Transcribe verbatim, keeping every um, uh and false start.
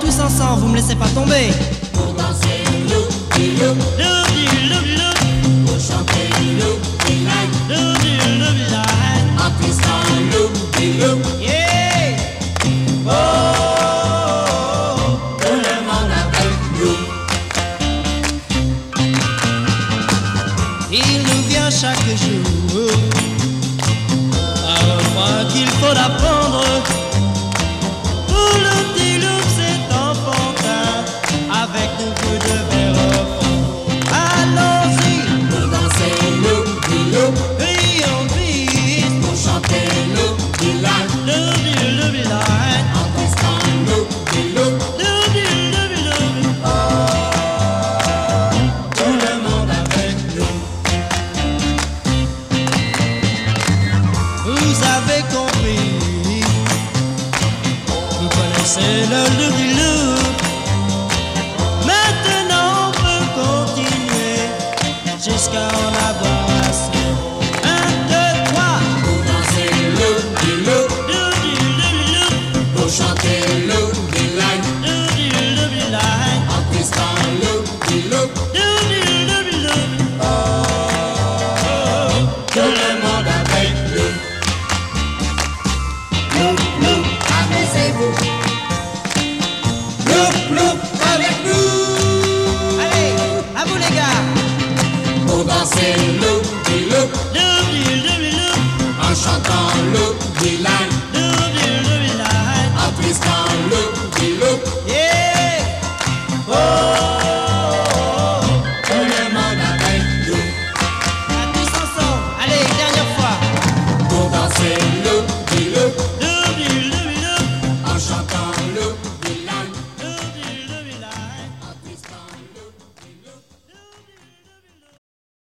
tous ensemble, vous me laissez pas tomber. Pour danser loup, loup, Loup, loup, loup, pour chanter loup, loup, loup, loup, loup, en twistant loup, loup. yeah. Oh, Tout le monde avec nous. il nous vient chaque jour un refrain qu'il faut apprendre. Pour le petit loup, c'est enfantin, avec nos coups de verre au fond. Allons-y, Pour danser loup, loup, rions vite, pour chanter loup, loup, loup, loup, loup, en twistant loup, loup. Tout le monde avec nous. Vous avez compris, vous connaissez le loup-loup. Maintenant on peut continuer jusqu'à en avoir assez. Un, deux, trois, Pour danser loup, loup, loup-loup-loup, pour chanter loup, loup, loup-loup-loup, en twistant loup, loup. loup-loup-loup. Tout le monde avec nous. Loup, loup, amusez-vous. Loup, loup, avec nous. Allez, à vous les gars. Pour danser loup, loup, Loup-loup-loup, en chantant loup, loup.